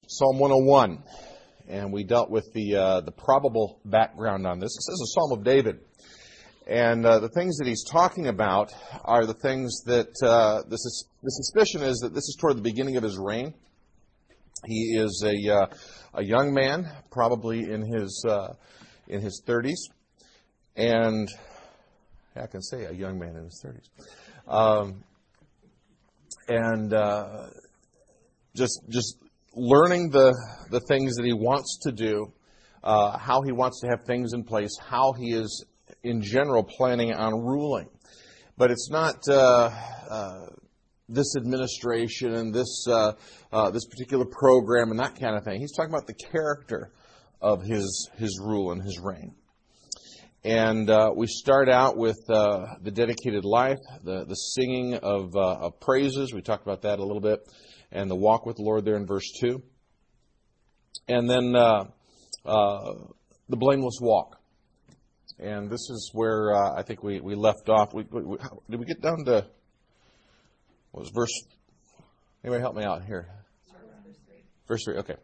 Psalm 101, and we dealt with the probable background on this. This is a Psalm of David, and the things that he's talking about are the things that the suspicion is that this is toward the beginning of his reign. He is a young man, probably in his 30s, and I can say a young man in his 30s, just learning the things that he wants to do, how he wants to have things in place, how he is, in general, planning on ruling. But it's not this administration and this particular program and that kind of thing. He's talking about the character of his rule and his reign. And we start out with the dedicated life, the singing of praises. We talked about that a little bit. And the walk with the Lord there in verse 2. And then the blameless walk. And this is where I think we left off. Did we get down to, what was verse? Anybody help me out here? Verse 3, okay.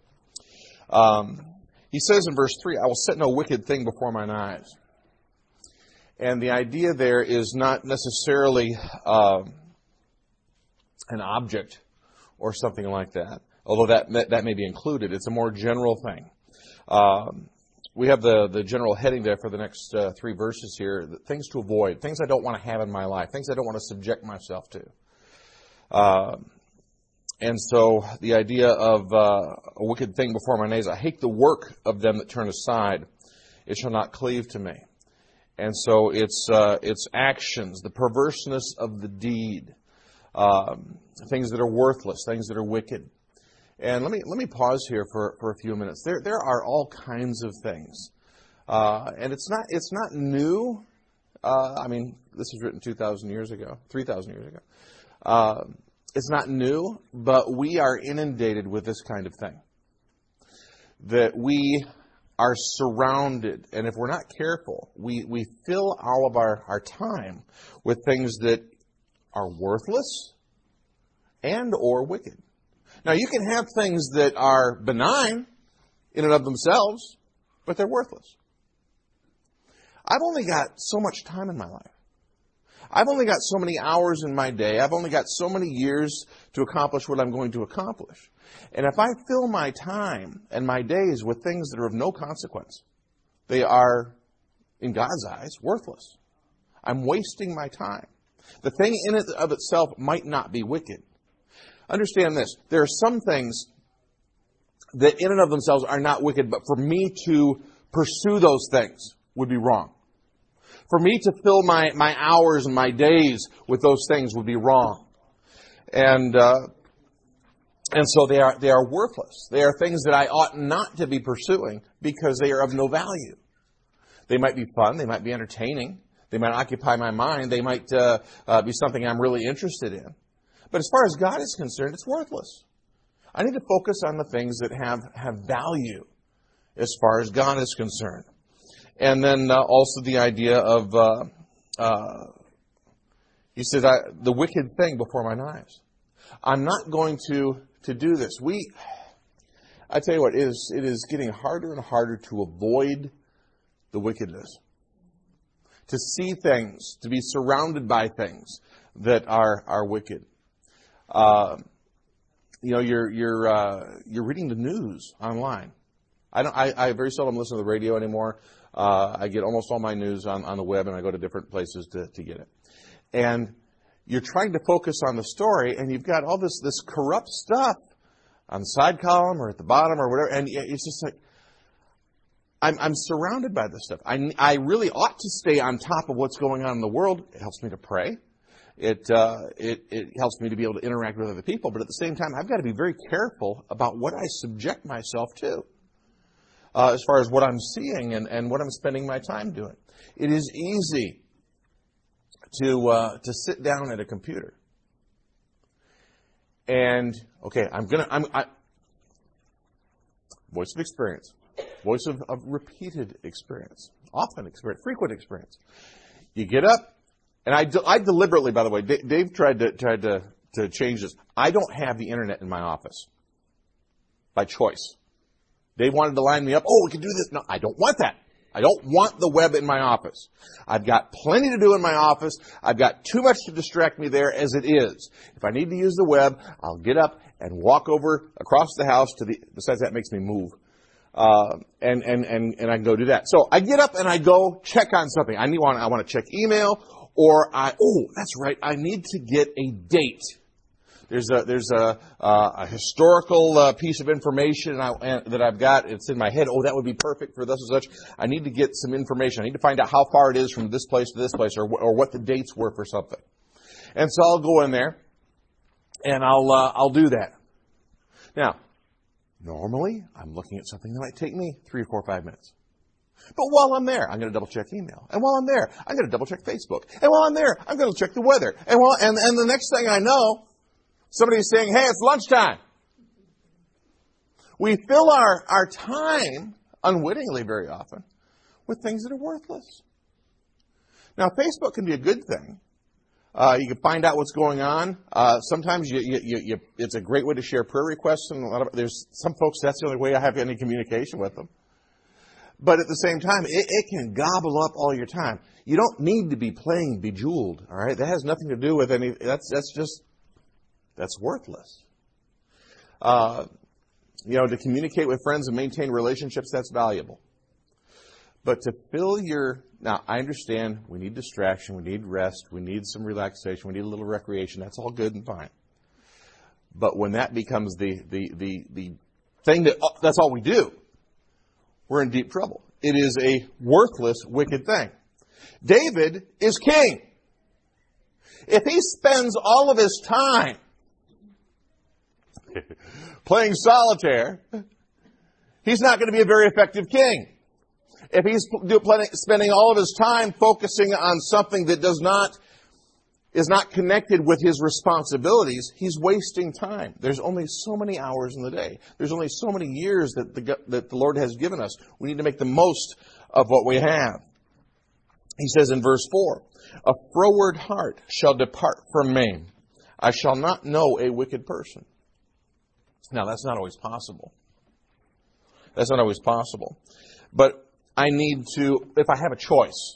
He says in verse 3, I will set no wicked thing before mine eyes. And the idea there is not necessarily an object or something like that, although that may be included. It's a more general thing. We have the general heading there for the next 3 verses here, things to avoid, things I don't want to have in my life, things I don't want to subject myself to. And so the idea of a wicked thing before my nose, I hate the work of them that turn aside. It shall not cleave to me. And so it's actions, the perverseness of the deed. Things that are worthless, things that are wicked. And let me pause here for a few minutes. There are all kinds of things. And it's not new. I mean, this was written 2,000 years ago, 3,000 years ago. It's not new, but we are inundated with this kind of thing. That we are surrounded, and if we're not careful, we fill all of our time with things that are worthless and or wicked. Now, you can have things that are benign in and of themselves, but they're worthless. I've only got so much time in my life. I've only got so many hours in my day. I've only got so many years to accomplish what I'm going to accomplish. And if I fill my time and my days with things that are of no consequence, they are, in God's eyes, worthless. I'm wasting my time. The thing in it of itself might not be wicked. Understand this. There are some things that in and of themselves are not wicked, but for me to pursue those things would be wrong. For me to fill my hours and my days with those things would be wrong. And so they are worthless. They are things that I ought not to be pursuing because they are of no value. They might be fun. They might be entertaining. They might occupy my mind. They might be something I'm really interested in. But as far as God is concerned, it's worthless. I need to focus on the things that have value as far as God is concerned. And then also the idea of, he said, the wicked thing before mine eyes. I'm not going to do this. I tell you what, it is getting harder and harder to avoid the wickedness. To see things, to be surrounded by things that are wicked. You're reading the news online. I very seldom listen to the radio anymore. I get almost all my news on the web, and I go to different places to get it. And you're trying to focus on the story, and you've got all this corrupt stuff on the side column or at the bottom or whatever, and it's just like, I'm surrounded by this stuff. I really ought to stay on top of what's going on in the world. It helps me to pray. It helps me to be able to interact with other people. But at the same time, I've got to be very careful about what I subject myself to as far as what I'm seeing and what I'm spending my time doing. It is easy to sit down at a computer and, okay, voice of experience. Voice of repeated experience, often experience, frequent experience. You get up, and I deliberately, by the way, Dave tried to change this. I don't have the internet in my office. by choice. Dave wanted to line me up. Oh, we can do this. No, I don't want that. I don't want the web in my office. I've got plenty to do in my office. I've got too much to distract me there as it is. If I need to use the web, I'll get up and walk over across the house besides that makes me move. And I can go do that. So I get up and I go check on something. I want to check email, or that's right, I need to get a date. There's a historical piece of information that I've got. It's in my head. Oh, that would be perfect for thus and such. I need to get some information. I need to find out how far it is from this place to this place, or what the dates were for something. And so I'll go in there, and I'll do that. Now, normally I'm looking at something that might take me 3 or 4 or 5 minutes. But while I'm there, I'm going to double check email. And while I'm there, I'm going to double check Facebook. And while I'm there, I'm going to check the weather. And the next thing I know, somebody's saying, hey, it's lunchtime. We fill our time, unwittingly very often, with things that are worthless. Now, Facebook can be a good thing. You can find out what's going on. Sometimes it's a great way to share prayer requests. And there's some folks, that's the only way I have any communication with them. But at the same time, it can gobble up all your time. You don't need to be playing Bejeweled, all right? That has nothing to do with any, that's worthless. To communicate with friends and maintain relationships, that's valuable. But to now I understand we need distraction, we need rest, we need some relaxation, we need a little recreation. That's all good and fine. But when that becomes the thing that's all we do, we're in deep trouble. It is a worthless, wicked thing. David is king. If he spends all of his time playing solitaire, he's not going to be a very effective king. If he's spending all of his time focusing on something that is not connected with his responsibilities, he's wasting time. There's only so many hours in the day. There's only so many years that the Lord has given us. We need to make the most of what we have. He says in verse 4, a froward heart shall depart from me. I shall not know a wicked person. Now, that's not always possible. That's not always possible. But I need to, if I have a choice,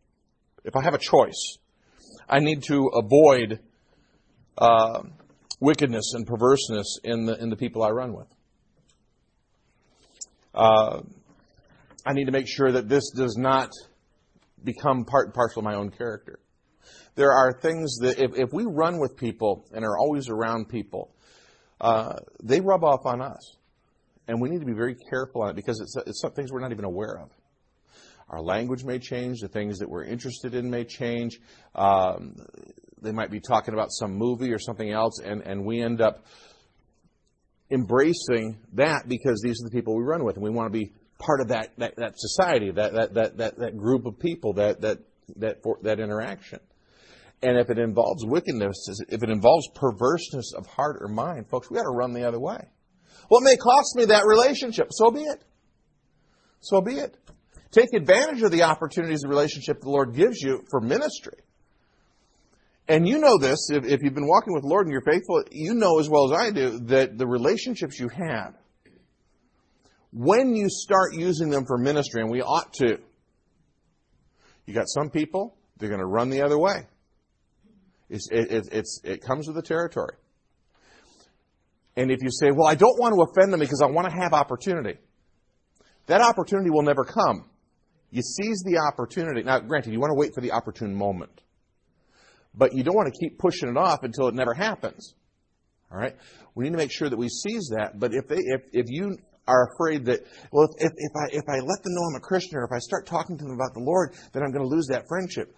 I need to avoid wickedness and perverseness in the people I run with. I need to make sure that this does not become part and parcel of my own character. There are things that if we run with people and are always around people, they rub off on us. And we need to be very careful on it because it's some things we're not even aware of. Our language may change. The things that we're interested in may change. They might be talking about some movie or something else, and we end up embracing that because these are the people we run with, and we want to be part of that society, that group of people, that interaction. And if it involves wickedness, if it involves perverseness of heart or mind, folks, we got to run the other way. Well, it may cost me that relationship. So be it. So be it. Take advantage of the opportunities the relationship the Lord gives you for ministry. And you know this, if you've been walking with the Lord and you're faithful, you know as well as I do that the relationships you have, when you start using them for ministry, and we ought to, you got some people, they're going to run the other way. It comes with the territory. And if you say, well, I don't want to offend them because I want to have opportunity, that opportunity will never come. You seize the opportunity. Now, granted, you want to wait for the opportune moment. But you don't want to keep pushing it off until it never happens. All right? We need to make sure that we seize that. But if you are afraid that, well, if I let them know I'm a Christian, or if I start talking to them about the Lord, then I'm going to lose that friendship.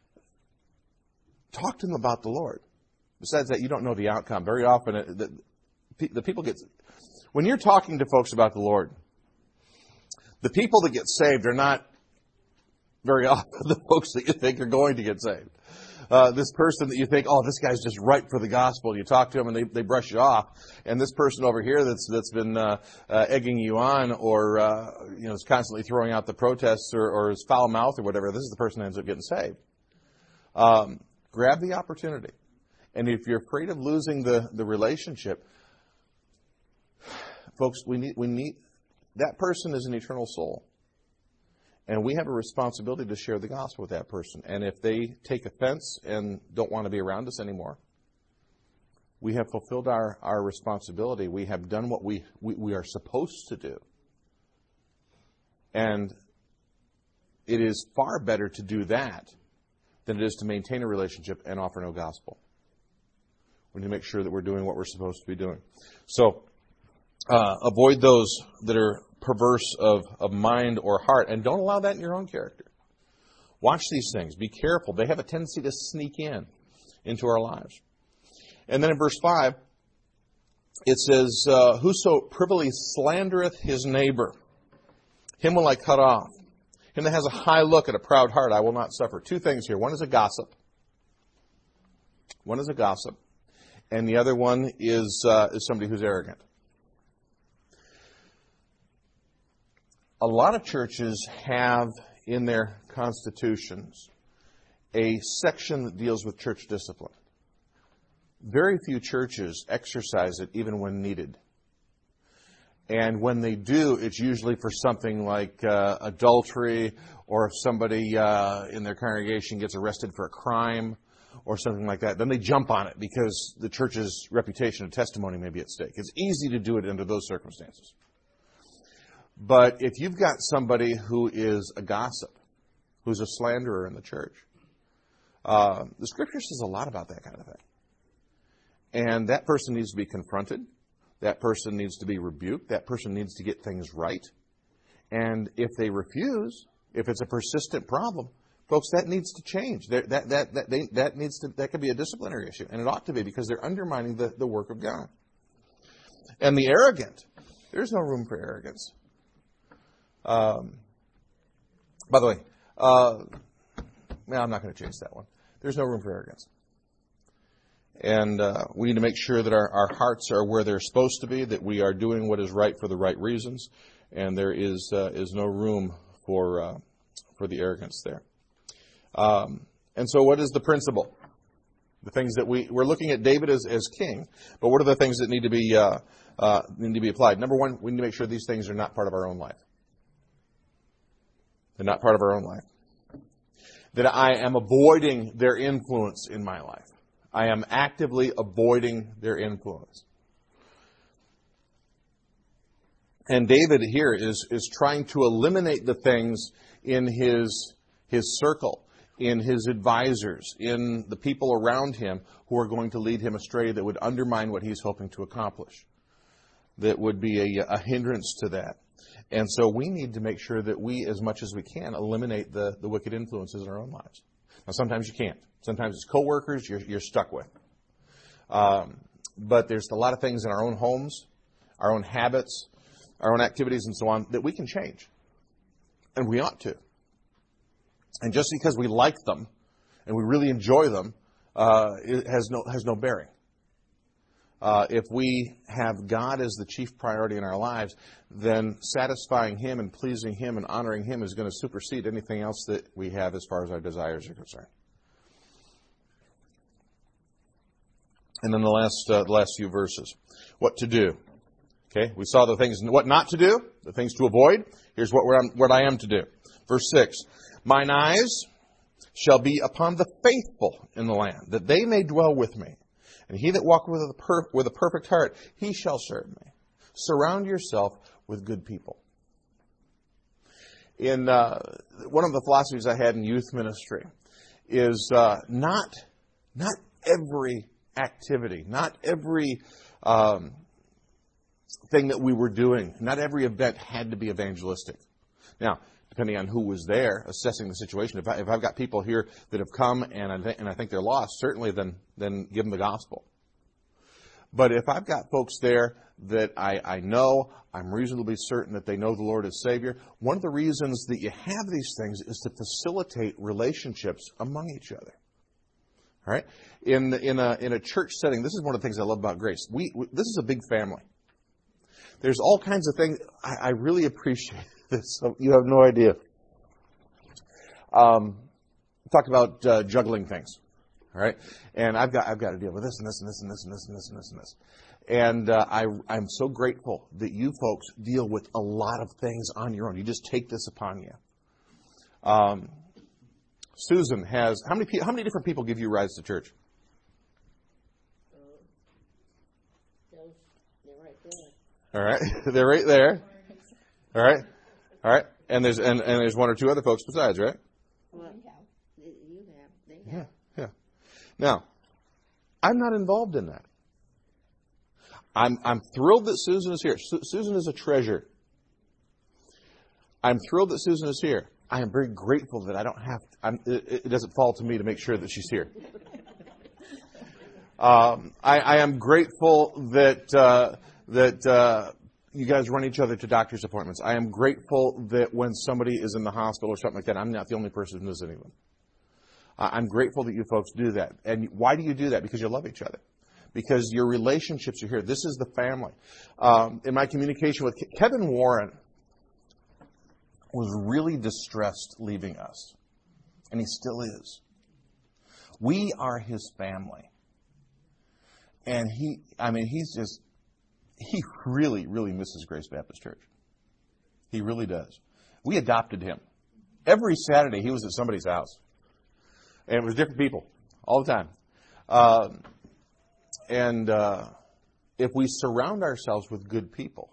Talk to them about the Lord. Besides that, you don't know the outcome. Very often, the people get... When you're talking to folks about the Lord, the people that get saved are not very often the folks that you think are going to get saved. This person that you think, oh, this guy's just ripe for the gospel. You talk to them and they brush you off. And this person over here that's been egging you on, or is constantly throwing out the protests, or is foul mouth or whatever, this is the person that ends up getting saved. Grab the opportunity. And if you're afraid of losing the relationship, folks, we need, that person is an eternal soul. And we have a responsibility to share the gospel with that person. And if they take offense and don't want to be around us anymore, we have fulfilled our responsibility. We have done what we are supposed to do. And it is far better to do that than it is to maintain a relationship and offer no gospel. We need to make sure that we're doing what we're supposed to be doing. So, avoid those that are perverse of mind or heart, and don't allow that in your own character. Watch these things. Be careful. They have a tendency to sneak into our lives. And then in verse 5, it says, whoso privily slandereth his neighbor, him will I cut off. Him that has a high look and a proud heart, I will not suffer. Two things here. One is a gossip. One is a gossip. And the other one is somebody who's arrogant. A lot of churches have in their constitutions a section that deals with church discipline. Very few churches exercise it even when needed. And when they do, it's usually for something like adultery, or if somebody in their congregation gets arrested for a crime or something like that. Then they jump on it because the church's reputation and testimony may be at stake. It's easy to do it under those circumstances. But if you've got somebody who is a gossip, who's a slanderer in the church, the Scripture says a lot about that kind of thing. And that person needs to be confronted. That person needs to be rebuked. That person needs to get things right. And if they refuse, if it's a persistent problem, folks, that needs to change. That could be a disciplinary issue, and it ought to be, because they're undermining the work of God. And the arrogant, there's no room for arrogance. By the way, I'm not going to change that one. There's no room for arrogance. And we need to make sure that our hearts are where they're supposed to be, that we are doing what is right for the right reasons, and there is no room for the arrogance there. And so what is the principle? The things that we're looking at David as king, but what are the things that need to be applied? Number one, we need to make sure these things are not part of our own life. They're not part of our own life. That I am avoiding their influence in my life. I am actively avoiding their influence. And David here is trying to eliminate the things in his circle, in his advisors, in the people around him who are going to lead him astray, that would undermine what he's hoping to accomplish, that would be a hindrance to that. And so we need to make sure that we, as much as we can, eliminate the wicked influences in our own lives. Now, sometimes you can't. Sometimes it's coworkers you're stuck with. But there's a lot of things in our own homes, our own habits, our own activities, and so on, that we can change. And we ought to. And just because we like them and we really enjoy them, it has no bearing. If we have God as the chief priority in our lives, then satisfying Him and pleasing Him and honoring Him is going to supersede anything else that we have as far as our desires are concerned. And then the last few verses. What to do. Okay, we saw the things, what not to do, the things to avoid. Here's what I am to do. Verse 6. Mine eyes shall be upon the faithful in the land, that they may dwell with me. And he that walketh with a perfect heart, he shall serve me. Surround yourself with good people. In one of the philosophies I had in youth ministry is not every activity, not every thing that we were doing, not every event had to be evangelistic. Now, depending on who was there, assessing the situation. If I've got people here that have come and I think they're lost, certainly then give them the gospel. But if I've got folks there that I know, I'm reasonably certain that they know the Lord as Savior, one of the reasons that you have these things is to facilitate relationships among each other. All right? In a church setting, this is one of the things I love about Grace. This is a big family. There's all kinds of things. I really appreciate this. You have no idea. Talk about juggling things. All right? And I've got to deal with this and this and this and this and this and this and this and this. And I'm so grateful that you folks deal with a lot of things on your own. You just take this upon you. Susan has, how many different people give you rides to church? They're right there. All right, they're right there. All right, all right, and there's one or two other folks besides, right? Well, they have. Yeah. Now, I'm not involved in that. I'm thrilled that Susan is here. Susan is a treasure. I'm thrilled that Susan is here. I am very grateful that I don't have to, it doesn't fall to me to make sure that she's here. I am grateful that you guys run each other to doctor's appointments. I am grateful that when somebody is in the hospital or something like that, I'm not the only person visiting them. I'm grateful that you folks do that. And why do you do that? Because you love each other. Because your relationships are here. This is the family. In my communication with Kevin Warren was really distressed leaving us. And he still is. We are his family. And he really, really misses Grace Baptist Church. He really does. We adopted him. Every Saturday he was at somebody's house. And it was different people all the time. If we surround ourselves with good people,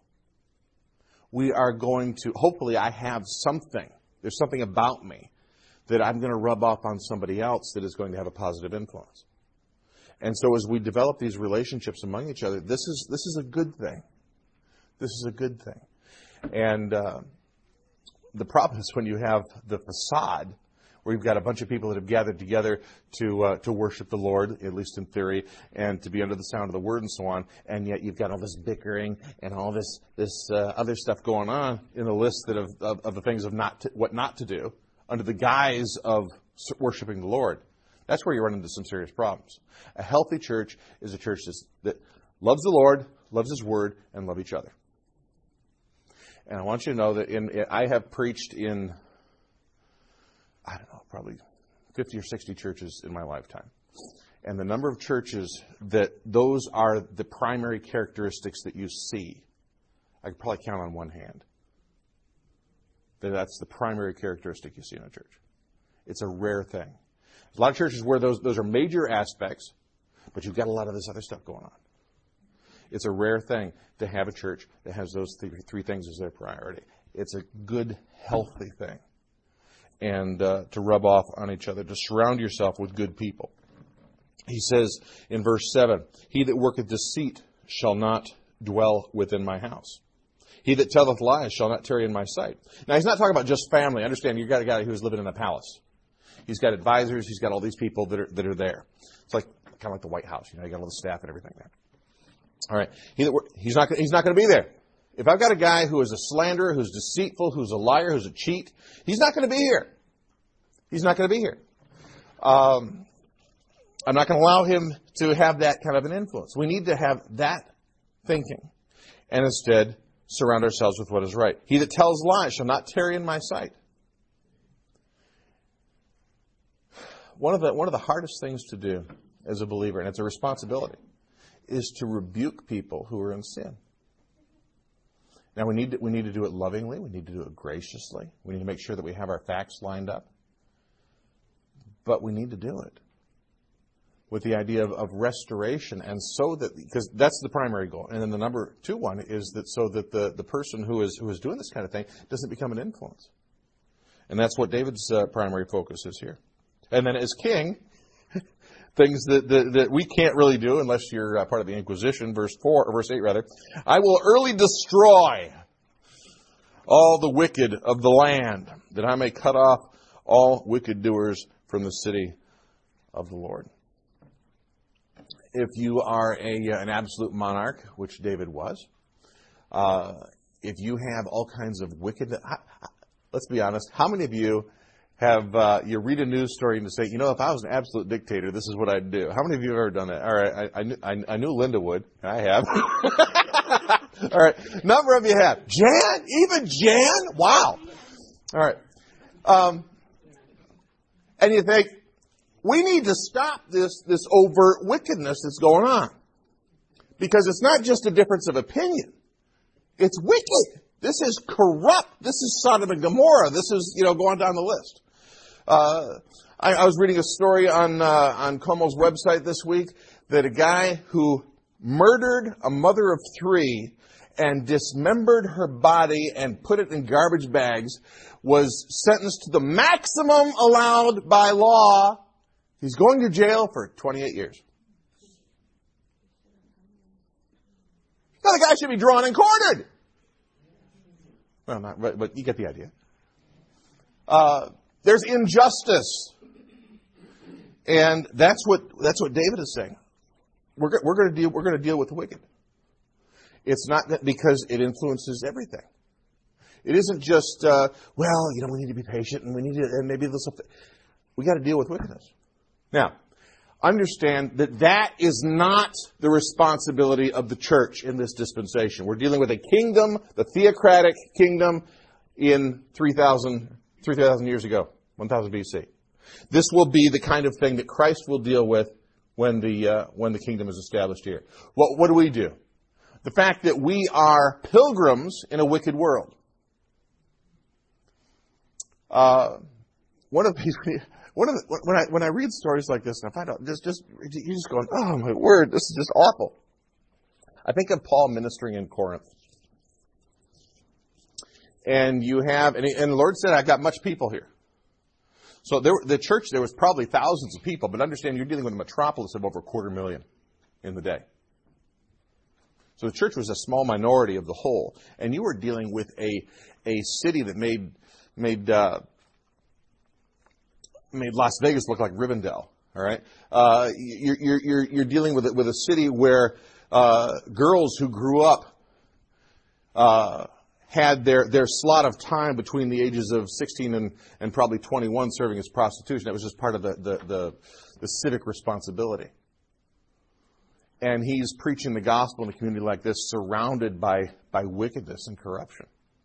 we are going to, hopefully I have something, there's something about me that I'm going to rub off on somebody else that is going to have a positive influence. And so as we develop these relationships among each other, this is a good thing. This is a good thing. And the problem is when you have the facade, where you've got a bunch of people that have gathered together to worship the Lord, at least in theory, and to be under the sound of the Word and so on, and yet you've got all this bickering and all this other stuff going on in the list of the things of what not to do under the guise of worshiping the Lord. That's where you run into some serious problems. A healthy church is a church that loves the Lord, loves His Word, and love each other. And I want you to know that I have preached in, I don't know, probably 50 or 60 churches in my lifetime. And the number of churches that those are the primary characteristics that you see, I could probably count on one hand. That's the primary characteristic you see in a church. It's a rare thing. There's a lot of churches where those are major aspects, but you've got a lot of this other stuff going on. It's a rare thing to have a church that has those three things as their priority. It's a good, healthy thing. And to rub off on each other, to surround yourself with good people. He says in verse 7, "He that worketh deceit shall not dwell within my house. He that telleth lies shall not tarry in my sight." Now, he's not talking about just family. Understand, you've got a guy who's living in a palace. He's got advisors. He's got all these people that are there. It's like kind of like the White House. You got all the staff and everything there. All right. He's not going to be there. If I've got a guy who is a slanderer, who's deceitful, who's a liar, who's a cheat, he's not going to be here. He's not going to be here. I'm not going to allow him to have that kind of an influence. We need to have that thinking and instead surround ourselves with what is right. He that tells lies shall not tarry in my sight. One of the hardest things to do as a believer, and it's a responsibility, is to rebuke people who are in sin. Now we need to do it lovingly. We need to do it graciously. We need to make sure that we have our facts lined up. But we need to do it with the idea of restoration, and so that, because that's the primary goal. And then the number 2 one is that so that the person who is doing this kind of thing doesn't become an influence. And that's what David's primary focus is here. And then as king, things that we can't really do unless you're part of the Inquisition, verse 8 rather. "I will early destroy all the wicked of the land, that I may cut off all wicked doers from the city of the Lord." If you are an absolute monarch, which David was, if you have all kinds of wickedness, let's be honest, how many of you have, you read a news story and you say, if I was an absolute dictator, this is what I'd do? How many of you have ever done that? All right, I knew Linda would. I have. All right, number of you have. Jan? Even Jan? Wow. All right. And you think, we need to stop this overt wickedness that's going on. Because it's not just a difference of opinion. It's wicked. This is corrupt. This is Sodom and Gomorrah. This is, going down the list. I was reading a story on Como's website this week that a guy who murdered a mother of 3 and dismembered her body and put it in garbage bags was sentenced to the maximum allowed by law. He's going to jail for 28 years. Now the guy should be drawn and quartered. Well, not, but you get the idea. There's injustice. And that's what David is saying. We're going to deal with the wicked. It's not that because it influences everything. It isn't just we need to be patient and and maybe this will. We got to deal with wickedness. Now, understand that is not the responsibility of the church in this dispensation. We're dealing with a kingdom, the theocratic kingdom, in 3,000 years ago, 1,000 BC. This will be the kind of thing that Christ will deal with when the kingdom is established here. What do? The fact that we are pilgrims in a wicked world. When I read stories like this, and I find out you're just going, oh my word, this is just awful. I think of Paul ministering in Corinth. And you have, and the Lord said, I've got much people here. So the church, there was probably thousands of people, but understand you're dealing with a metropolis of over 250,000 in the day. So the church was a small minority of the whole. And you were dealing with a city that made Las Vegas look like Rivendell. All right, you're dealing with a city where girls who grew up had their slot of time between the ages of 16 and probably 21 serving as prostitution. That was just part of the civic responsibility. And he's preaching the gospel in a community like this, surrounded by wickedness and corruption.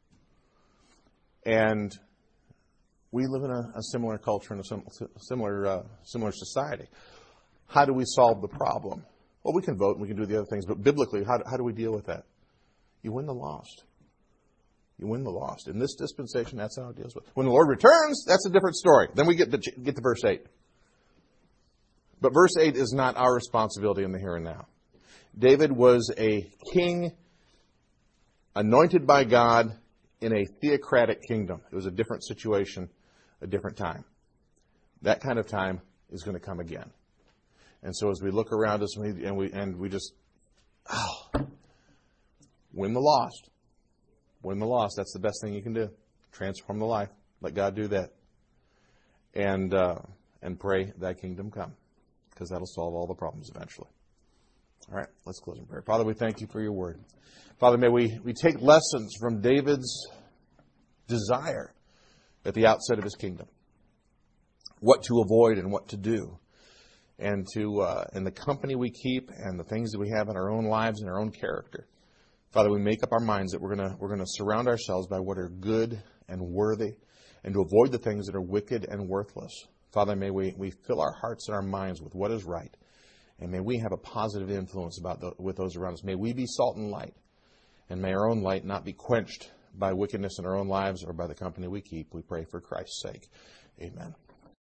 And we live in a similar culture and a similar society. How do we solve the problem? Well, we can vote and we can do the other things, but biblically, how do we deal with that? You win the lost. You win the lost. In this dispensation, that's how it deals with. When the Lord returns, that's a different story. Then we get to verse 8. But verse 8 is not our responsibility in the here and now. David was a king anointed by God in a theocratic kingdom. It was a different situation, a different time. That kind of time is going to come again. And so as we look around us and we just win the lost. Win the lost. That's the best thing you can do. Transform the life. Let God do that. And pray thy kingdom come. Because that'll solve all the problems eventually. All right, let's close in prayer. Father, we thank you for your word. Father, may we take lessons from David's desire at the outset of his kingdom. What to avoid and what to do. And the company we keep and the things that we have in our own lives and our own character. Father, we make up our minds that we're going to surround ourselves by what are good and worthy and to avoid the things that are wicked and worthless. Father, may we fill our hearts and our minds with what is right. And may we have a positive influence with those around us. May we be salt and light. And may our own light not be quenched by wickedness in our own lives or by the company we keep. We pray for Christ's sake. Amen.